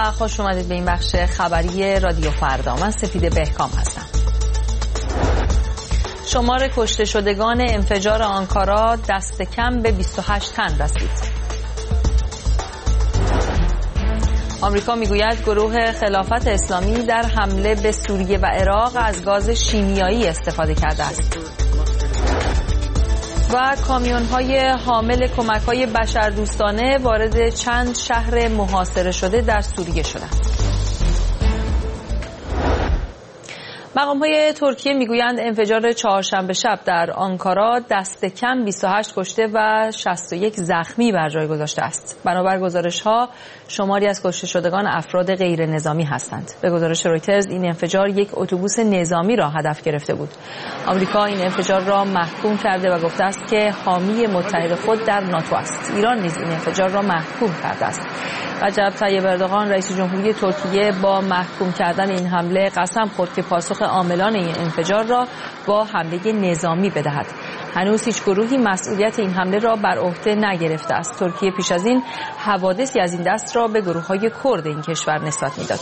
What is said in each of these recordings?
و خوش اومدید به این بخش خبری رادیو فردا. من سپیده بهکام هستم. شمار کشته شدگان انفجار آنکارا دست کم به 28 تن رسید. آمریکا میگوید گروه خلافت اسلامی در حمله به سوریه و عراق از گاز شیمیایی استفاده کرده است. و کامیون‌های حامل کمک‌های بشردوستانه وارد چند شهر محاصره شده در سوریه شدند. مقام‌های ترکیه میگویند انفجار چهارشنبه شب در آنکارا دست کم 28 کشته و 61 زخمی بر جای گذاشته است. بنابر گزارش‌ها شماری از کشته شدگان افراد غیر نظامی هستند. به گزارش رویترز این انفجار یک اتوبوس نظامی را هدف گرفته بود. آمریکا این انفجار را محکوم کرده و گفته است که حامی متحد خود در ناتو است. ایران نیز این انفجار را محکوم کرده است. رجب طیب اردوغان رئیس جمهوری ترکیه با محکوم کردن این حمله قسم خورد که پاسخ عاملان این انفجار را با حمله نظامی بدهد. هنوز هیچ گروهی مسئولیت این حمله را بر عهده نگرفته است. ترکیه پیش از این حوادثی از این دست را به گروه‌های کرد این کشور نسبت می‌داد.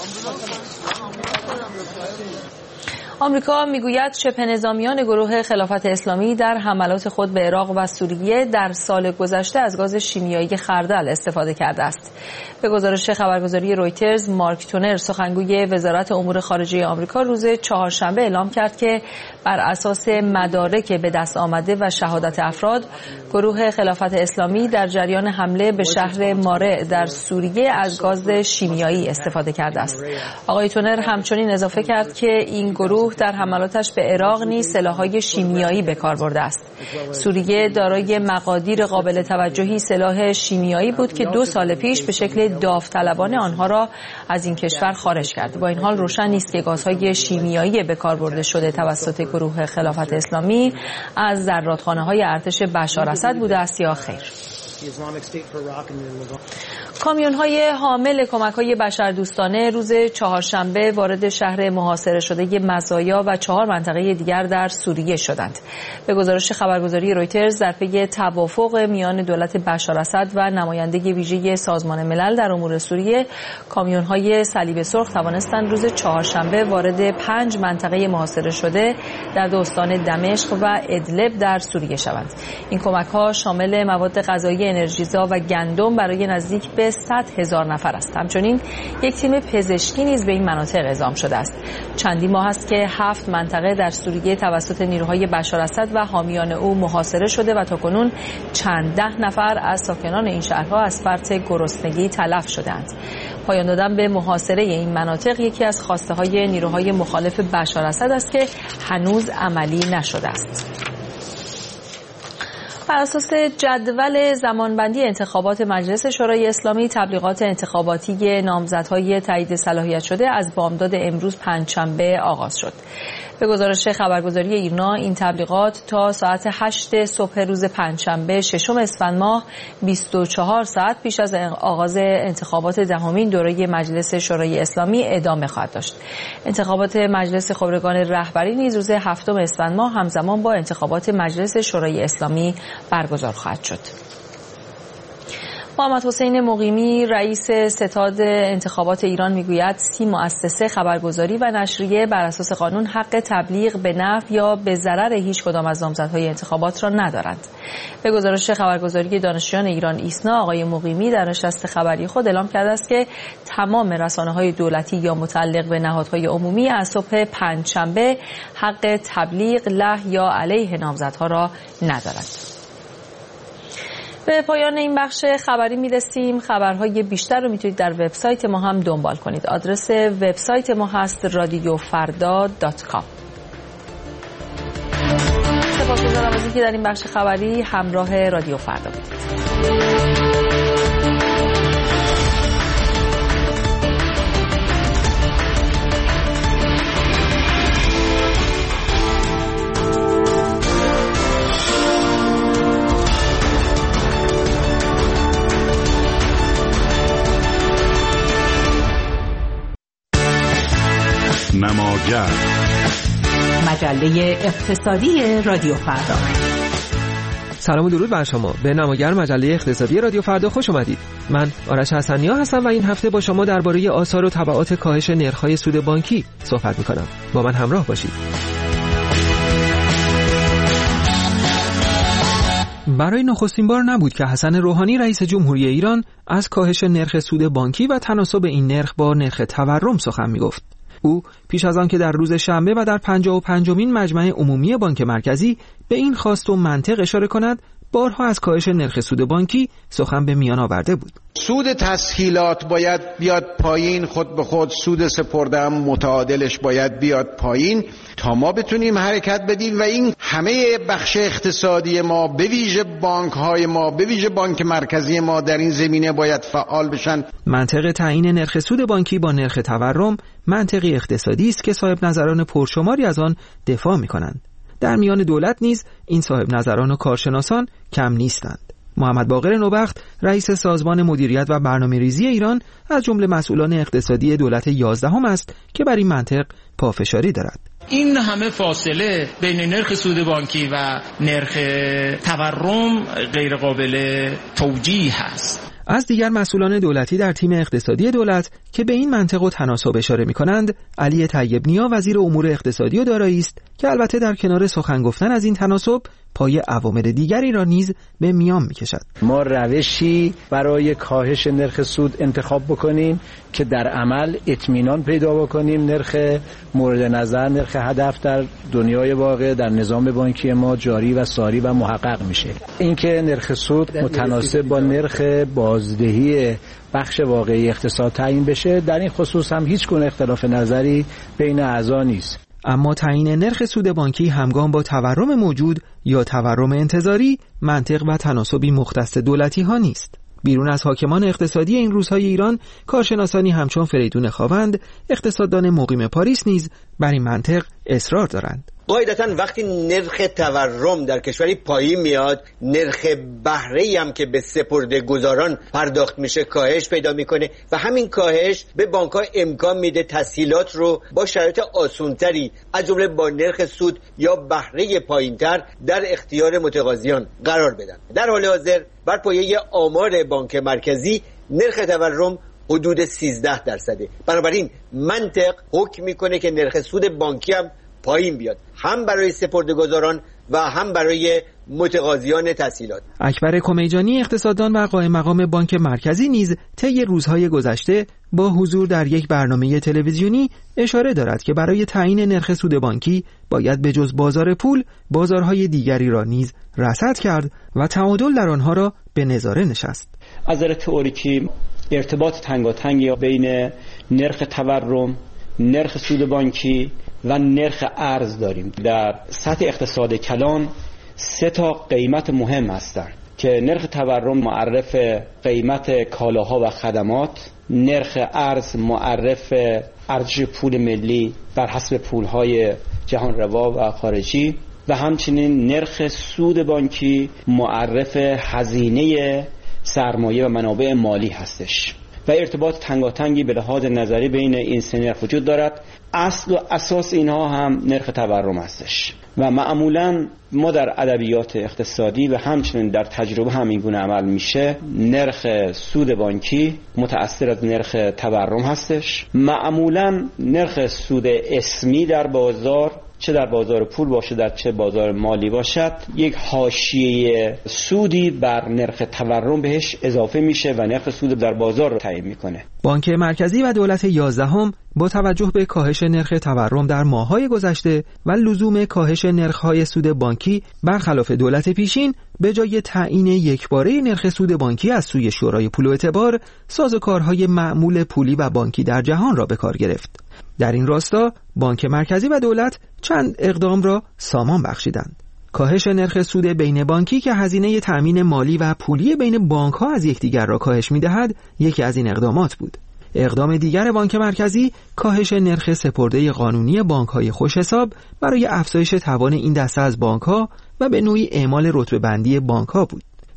آمریکا میگوید شبه نظامیان گروه خلافت اسلامی در حملات خود به عراق و سوریه در سال گذشته از گاز شیمیایی خردل استفاده کرده است. به گزارش خبرگزاری رویترز، مارک تونر سخنگوی وزارت امور خارجه آمریکا روز چهارشنبه اعلام کرد که بر اساس مدارک به دست آمده و شهادت افراد، گروه خلافت اسلامی در جریان حمله به شهر مارع در سوریه از گاز شیمیایی استفاده کرده است. آقای تونر همچنین اضافه کرد که این گروه در حملاتش به عراق نیز سلاح‌های شیمیایی به کار برده است. سوریه دارای مقادیر قابل توجهی سلاح شیمیایی بود که 2 سال پیش به شکل داوطلبانه آنها را از این کشور خارج کرد. با این حال روشن نیست که گازهای شیمیایی به کار برده شده توسط گروه خلافت اسلامی از زرادخانه‌های ارتش بشار اسد بوده است یا خیر. کامیون‌های حامل کمک‌های بشردوستانه روز چهارشنبه وارد شهر محاصره شده مزایا و 4 منطقه دیگر در سوریه شدند. به گزارش خبرگزاری رویترز در پی توافق میان دولت بشار اسد و نماینده ویژه سازمان ملل در امور سوریه، کامیون‌های صلیب سرخ توانستند روز چهارشنبه وارد 5 منطقه محاصره شده در 2 استان دمشق و ادلب در سوریه شوند. این کمک‌ها شامل مواد غذایی، انرژیزا و گندم برای نزدیک به 100,000 نفر است. همچنین یک تیم پزشکی نیز به این مناطق اعزام شده است. چندین ماه است که 7 منطقه در سوریه توسط نیروهای بشار اسد و حامیان او محاصره شده و تاکنون چند ده نفر از ساکنان این شهرها از فرط گرسنگی تلف شدند. پایان دادن به محاصره این مناطق یکی از خواسته‌های نیروهای مخالف بشار اسد است که هنوز عملی نشده است. بر اساس جدول زمانبندی انتخابات مجلس شورای اسلامی، تبلیغات انتخاباتی نامزدهای تایید صلاحیت شده از بامداد امروز پنجشنبه آغاز شد. به گزارش خبرگزاری ایرنا، این تبلیغات تا ساعت 8 صبح روز پنجشنبه 6 اسفند ماه 24 ساعت پیش از آغاز انتخابات دهمین دوره مجلس شورای اسلامی ادامه خواهد داشت. انتخابات مجلس خبرگان رهبری نیز روز 7 اسفند ماه همزمان با انتخابات مجلس شورای اسلامی برگزار خواهد شد. محمد حسین مقیمی رئیس ستاد انتخابات ایران میگوید 30 مؤسسه خبرگزاری و نشریه بر اساس قانون حق تبلیغ به نفع یا به ضرر هیچ کدام از نامزدهای انتخابات را ندارند. به گزارش خبرگزاری دانشجویان ایران ایسنا، آقای مقیمی در نشست خبری خود اعلام کرده است که تمام رسانه‌های دولتی یا متعلق به نهادهای عمومی از صبح پنجشنبه حق تبلیغ له یا علیه نامزدها را ندارند. به پایان این بخش خبری میرسیم. خبرهای بیشتر رو میتونید در وبسایت ما هم دنبال کنید. آدرس وبسایت ما هست radiofarda.com. سپاسگزارم از اینکه در این بخش خبری همراه رادیو فردا بودید. نماگر مجله اقتصادی رادیو فردا. سلام و درود بر شما. به نماگر مجله اقتصادی رادیو فردا خوش آمدید. من آرش حسنی‌ها هستم و این هفته با شما درباره آثار و تبعات کاهش نرخ‌های سود بانکی صحبت می‌کنم. با من همراه باشید. برای نخستین بار نبود که حسن روحانی رئیس جمهوری ایران از کاهش نرخ سود بانکی و تناسب این نرخ با نرخ تورم سخن می‌گفت. او پیش از آن که در روز شنبه و در 55مین مجمع عمومی بانک مرکزی به این خواست و منطق اشاره کند، بارها از کاهش نرخ سود بانکی سخن به میان آورده بود. سود تسهیلات باید بیاد پایین، خود به خود سود سپرده هم متعادلش باید بیاد پایین تا ما بتونیم حرکت بدیم و این همه بخش اقتصادی ما به ویژه بانک‌های ما، به ویژه بانک مرکزی ما در این زمینه باید فعال بشن. منطق تعیین نرخ سود بانکی با نرخ تورم منطقی اقتصادی است که صاحب نظران پرشماری از آن دفاع می‌کنند. در میان دولت نیز این صاحب نظران و کارشناسان کم نیستند. محمد باقر نوبخت رئیس سازمان مدیریت و برنامه‌ریزی ایران از جمله مسئولان اقتصادی دولت 11 است که بر این منطق پافشاری دارد. این همه فاصله بین نرخ سود بانکی و نرخ تورم غیر قابل توجیه است. از دیگر مسئولان دولتی در تیم اقتصادی دولت که به این منطق و تناسب اشاره می‌کنند، علی طیب نیا وزیر امور اقتصادی و دارایی است که البته در کنار سخن گفتن از این تناسب پای عوامل دیگری را نیز به میان می‌کشد. ما روشی برای کاهش نرخ سود انتخاب بکنیم که در عمل اطمینان پیدا بکنیم نرخ مورد نظر، نرخ هدف در دنیای واقع در نظام بانکی ما جاری و ساری و محقق میشه. اینکه نرخ سود متناسب با نرخ بازدهی بخش واقعی اقتصاد تعیین بشه، در این خصوص هم هیچ گونه اختلاف نظری بین اعضا نیست. اما تعیین نرخ سود بانکی همگام با تورم موجود یا تورم انتظاری منطق و تناسبی مختص دولتی ها نیست. بیرون از حاکمان اقتصادی این روزهای ایران، کارشناسانی همچون فریدون خاوند، اقتصاددان مقیم پاریس نیز بر این منطق اصرار دارند. قاعدتاً وقتی نرخ تورم در کشوری پایین میاد، نرخ بهره‌ای هم که به سپرده‌گذاران پرداخت میشه کاهش پیدا میکنه و همین کاهش به بانک‌ها امکان میده تسهیلات رو با شرایط آسان‌تری از جمله با نرخ سود یا بهره پایین‌تر در اختیار متقاضیان قرار بدن. در حال حاضر بر پایه آمار بانک مرکزی نرخ تورم حدود 13%. بنابراین منطق حکم میکنه که نرخ سود بانکی هم پایین بیاد، هم برای سپرده‌گذاران و هم برای متقاضیان تسهیلات. اکبر کمیجانی اقتصاددان و قائم مقام بانک مرکزی نیز طی روزهای گذشته با حضور در یک برنامه تلویزیونی اشاره دارد که برای تعیین نرخ سود بانکی باید به جز بازار پول بازارهای دیگری را نیز رصد کرد و تعادل در آنها را به نظاره نشست. از نظر تئوریکی ارتباط تنگاتنگی بین نرخ تورم، نرخ سود بانکی و نرخ ارز داریم. در سطح اقتصاد کلان 3 قیمت مهم هستند که نرخ تورم معرف قیمت کالاها و خدمات، نرخ ارز معرف ارزش پول ملی بر حسب پولهای جهان روا و خارجی و همچنین نرخ سود بانکی معرف هزینه سرمایه و منابع مالی هستش و ارتباط تنگاتنگی به لحاظ نظری بین این 3 نرخ وجود دارد. اصل و اساس اینها هم نرخ تورم هستش و معمولا ما در ادبیات اقتصادی و همچنین در تجربه هم این گونه عمل میشه. نرخ سود بانکی متأثر از نرخ تورم هستش. معمولا نرخ سود اسمی در بازار، چه در بازار پول باشه در چه بازار مالی باشد، یک حاشیه سودی بر نرخ تورم بهش اضافه میشه و نرخ سود در بازار رو تعیین میکنه. بانک مرکزی و دولت 11 با توجه به کاهش نرخ تورم در ماه‌های گذشته و لزوم کاهش نرخ‌های سود بانکی برخلاف دولت پیشین، به جای تعیین یکباره نرخ سود بانکی از سوی شورای پول و اعتبار، سازوکارهای معمول پولی و بانکی در جهان را به کار گرفت. در این راستا بانک مرکزی و دولت چند اقدام را سامان بخشیدند. کاهش نرخ سود بین بانکی که هزینه تأمین مالی و پولی بین بانک‌ها از یکدیگر را کاهش می‌دهد، یکی از این اقدامات بود. اقدام دیگر بانک مرکزی کاهش نرخ سپرده قانونی بانک‌های خوش‌حساب برای افزایش توان این دسته از بانک‌ها و به نوعی اعمال رتبه بندی بانک‌ها بود.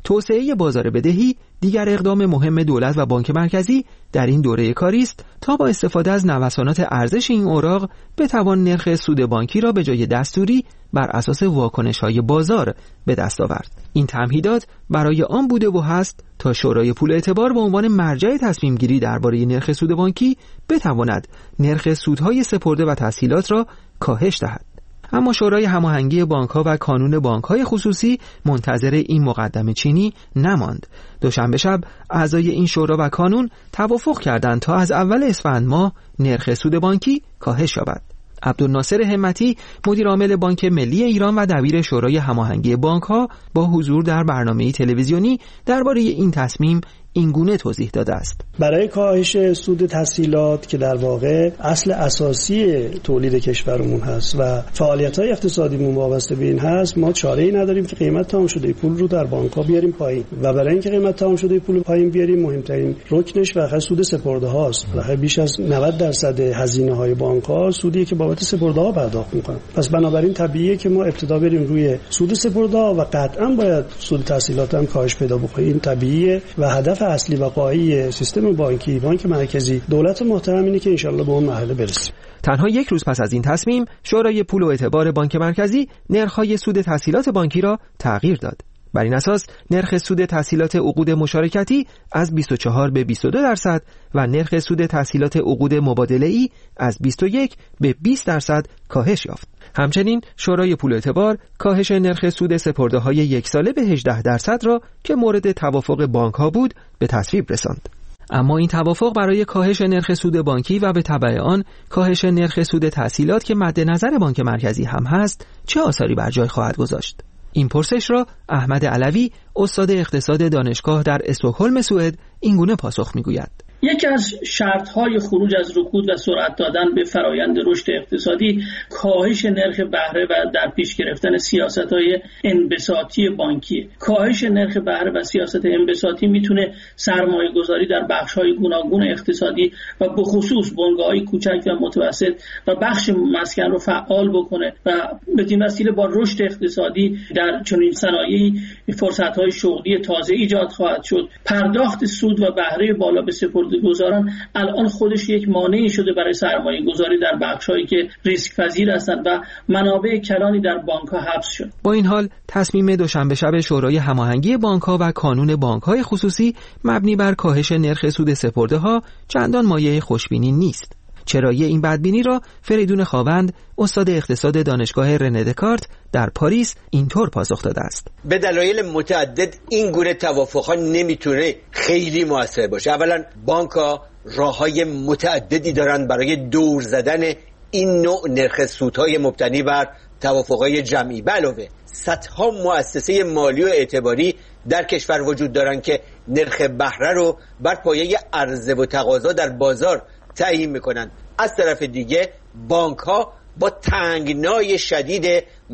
توسعه بازار بدهی دیگر اقدام مهم دولت و بانک مرکزی در این دوره کاری است تا با استفاده از نوسانات ارزش این اوراق بتوان نرخ سود بانکی را به جای دستوری بر اساس واکنش‌های بازار به دست آورد. این تمهیدات برای آن بوده و هست تا شورای پول اعتبار به عنوان مرجع تصمیم گیری درباره نرخ سود بانکی بتواند نرخ سودهای سپرده و تسهیلات را کاهش دهد. اما شورای هماهنگی بانک‌ها و کانون بانک‌های خصوصی منتظر این مقدمه چینی نماند. دوشنبه شب اعضای این شورا و کانون توافق کردند تا از اول اسفند ماه نرخ سود بانکی کاهش یابد. عبدالناصر همتی مدیر عامل بانک ملی ایران و دبیر شورای هماهنگی بانک‌ها با حضور در برنامه تلویزیونی درباره این تصمیم این گونه توضیح داده است. برای کاهش سود تسهیلات که در واقع اصل اساسی تولید کشورمون هست و فعالیت‌های اقتصادیمون وابسته به این هست، ما چاره‌ای نداریم که قیمت تمام شده پول رو در بانک‌ها بیاریم پایین و برای اینکه قیمت تمام شده پول پایین بیاریم مهمترین رکنش واقعا سود سپرده هاست. واقعا بیش از 90% هزینه‌های بانک‌ها سودی که بابت سپرده ها پرداخت می‌کنن. پس بنابراین طبیعیه که ما ابتدا بریم روی سود سپرده ها و قطعاً باید سود تسهیلات هم کاهش پیدا بکنه. این طبیعیه و هدف اصلی و قایی سیستم بانکی، بانک مرکزی، دولت محترم اینه که انشالله به اون مرحله برسیم. تنها یک روز پس از این تصمیم، شورای پول و اعتبار بانک مرکزی نرخ‌های سود تسهیلات بانکی را تغییر داد. بر این اساس نرخ سود تسهیلات عقود مشارکتی از 24 به 22% و نرخ سود تسهیلات عقود مبادله‌ای از 21 به 20% کاهش یافت. همچنین شورای پول و اعتبار کاهش نرخ سود سپرده‌های یک ساله به 18% را که مورد توافق بانک‌ها بود به تصویب رساند. اما این توافق برای کاهش نرخ سود بانکی و به تبع آن کاهش نرخ سود تسهیلات که مد نظر بانک مرکزی هم هست چه آثاری بر جای خواهد گذاشت؟ این پرسش را احمد علوی استاد اقتصاد دانشگاه در استکهلم سوئد اینگونه پاسخ می‌گوید. یکی از شرط‌های خروج از رکود و سرعت دادن به فرایند رشد اقتصادی کاهش نرخ بهره و در پیش گرفتن سیاست‌های انبساطی بانکی. کاهش نرخ بهره و سیاست انبساطی میتونه سرمایه‌گذاری در بخش‌های گوناگون اقتصادی و به خصوص بنگاه‌های کوچک و متوسط و بخش مسکن رو فعال بکنه و بدین وسیله با رشد اقتصادی در چنین صنایعی فرصت‌های شغلی تازه ایجاد خواهد شد. پرداخت سود و بهره بالا به سپرده‌گذاران الان خودش یک مانعی شده برای سرمایه‌گذاری در بخش‌هایی که ریسک پذیر هستند و منابع کلانی در بانک‌ها حبس شد. با این حال تصمیم دوشنبه شب شورای هماهنگی بانک‌ها و کانون بانک‌های خصوصی مبنی بر کاهش نرخ سود سپرده‌ها چندان مایه خوشبینی نیست. چرایی این بدبینی را فریدون خاوند استاد اقتصاد دانشگاه رنه دکارت در پاریس اینطور پاسخ داده است. به دلایل متعدد این گونه توافق‌ها نمیتونه خیلی موثر باشه. اولا بانک‌ها راه‌های متعددی دارن برای دور زدن این نوع نرخ سودهای مبتنی بر توافق‌های جمعی. به علاوه صدها مؤسسه مالی و اعتباری در کشور وجود دارن که نرخ بهره رو بر پایه عرضه و تقاضا در بازار تعیین میکنن. از طرف دیگه بانک ها با تنگنای شدید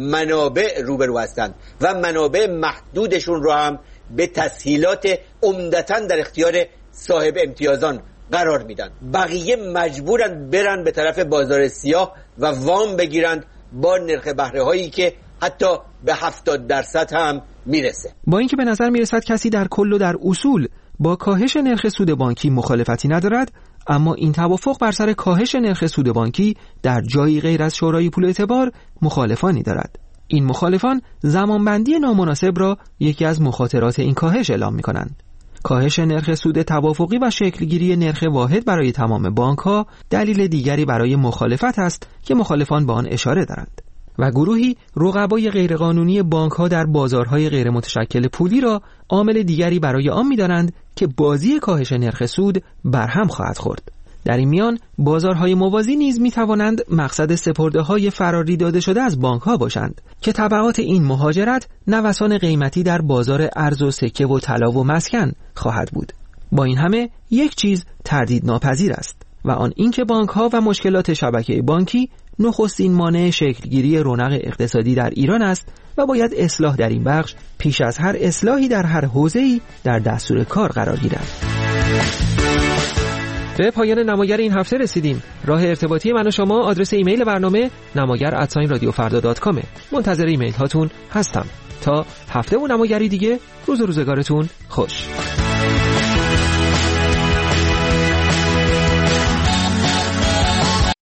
منابع روبرو هستند و منابع محدودشون رو هم به تسهیلات عمدتاً در اختیار صاحب امتیازان قرار میدن. بقیه مجبورن برن به طرف بازار سیاه و وام بگیرند با نرخ بهره هایی که حتی به 70% هم میرسه. با اینکه به نظر میرسد کسی در کل و در اصول با کاهش نرخ سود بانکی مخالفتی ندارد، اما این توافق بر سر کاهش نرخ سود بانکی در جایی غیر از شورای پول اعتبار مخالفانی دارد. این مخالفان زمانبندی نامناسب را یکی از مخاطرات این کاهش اعلام می‌کنند. کاهش نرخ سود توافقی و شکلگیری نرخ واحد برای تمام بانک‌ها دلیل دیگری برای مخالفت است که مخالفان به آن اشاره دارند. و گروهی رقبای غیرقانونی بانک‌ها در بازارهای غیر متشکل پولی را عامل دیگری برای آن می‌دانند که بازی کاهش نرخ سود برهم خواهد خورد. در این میان بازارهای موازی نیز می‌توانند مقصد سپرده‌های فراری داده شده از بانک‌ها باشند که تبعات این مهاجرت نوسان قیمتی در بازار ارز و سکه و طلا و مسکن خواهد بود. با این همه یک چیز تردید ناپذیر است و آن اینکه بانک‌ها و مشکلات شبکه بانکی نخستین مانع شکلگیری رونق اقتصادی در ایران است و باید اصلاح در این بخش پیش از هر اصلاحی در هر حوزه‌ای در دستور کار قرار گیرد. به پایان نماگر این هفته رسیدیم. راه ارتباطی من و شما آدرس ایمیل برنامه نماگر@radiofarda.com. منتظر ایمیل هاتون هستم. تا هفته و نماگری دیگه، روزگارتون خوش.